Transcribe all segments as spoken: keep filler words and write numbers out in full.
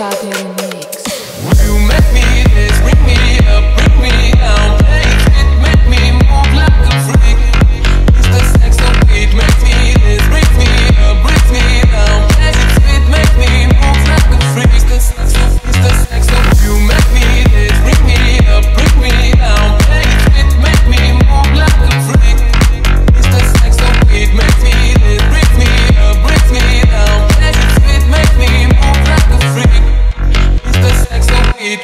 Party Remix. You make me this, bring me up, bring me down. Take it, make me move like a freak. It's the sex of it, make me this, bring me up, bring me down. Take it, make me move like a freak. It's the sex of, it's the sex of you make me this, bring me up, bring me down. Take it, make me move like a freak. It's the sex of it, make me this, bring me up, bring me down. Take it, make me move like a freak. It's the sex of it.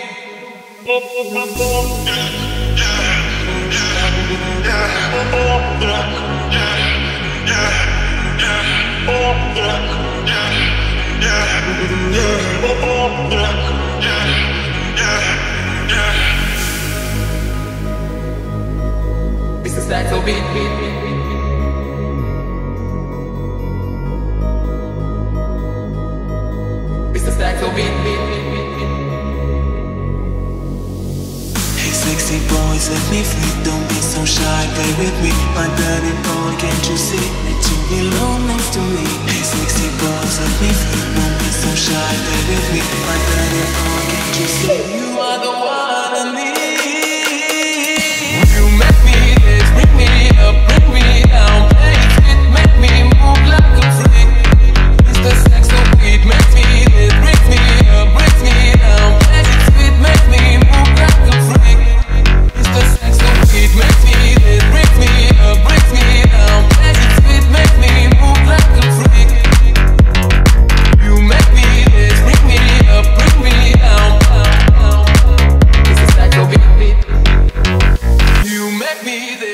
It's the sex of it. It's the sex of it. Sexy boy, set me free. Don't be so shy, play with me. My dirty boy, can't you see that you belong next to me? Hey, sexy boy, set me free. Don't be so shy, play with me. My dirty boy, can't you see? You are the one I need. You make me this, bring me up, bring me down. Take it, make me move like a freak. It's the sex of it, make me this, bring me up, bring me down. Take it, make me move like a freak. It's the sex of it, make me this, bring me up, bring me down. Take it, make me move like a freak. You make me this, bring me up, bring me down. It's the sex of it. You make me this.